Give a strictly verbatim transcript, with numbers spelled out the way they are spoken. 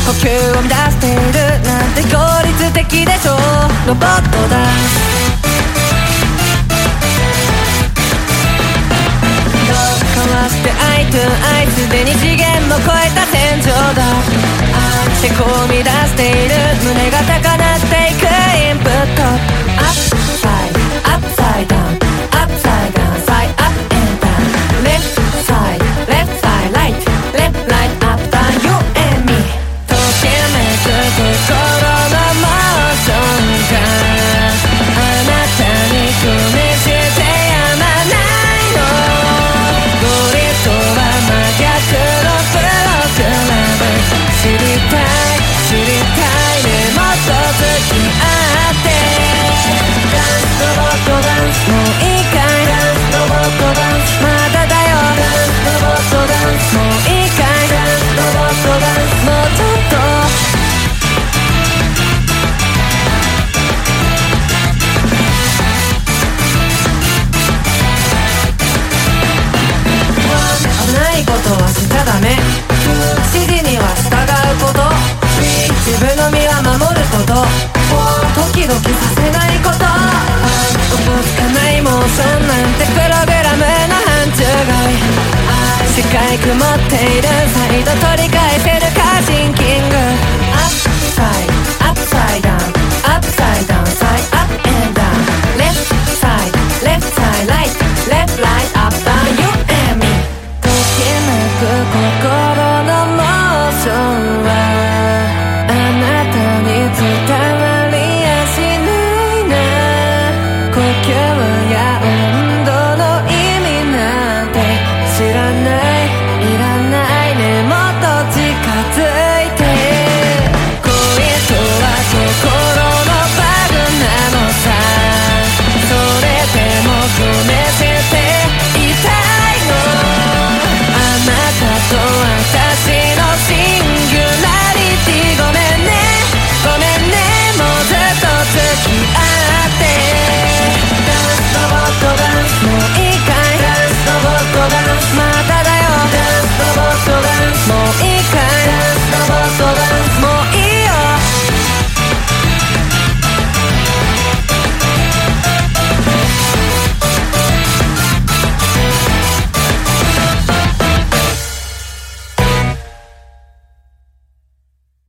呼吸を乱しているなんて効率的でしょ。ロボットだ。かわしてアイトゥアイ、すでに次元も超えた天井だ。仕込み出している胸が高鳴っていくインプット。アップサイドアップサイドアップサイドサイアップエンダーレフトサイドレフトサイドライトレフトライトアップダウン You and me ときめく心のモーションがあなたに組みしてやまないの。ゴリとは真逆のプログラム。知りたい知りたいね、もっと付き合って。ダンスロボットダンスもういいかい。ダンスロボットダンスまだだよ。ダンスロボットダンスもういいかい。ダンスロボットダンスもうちょっと。危ないことはしちゃダメ。指示には従うこと。自分の身は守ること。ドキドキさせないこと。おぼつかないモーションなんてプログラムの範疇外。視界曇っているサイド取り返せるかし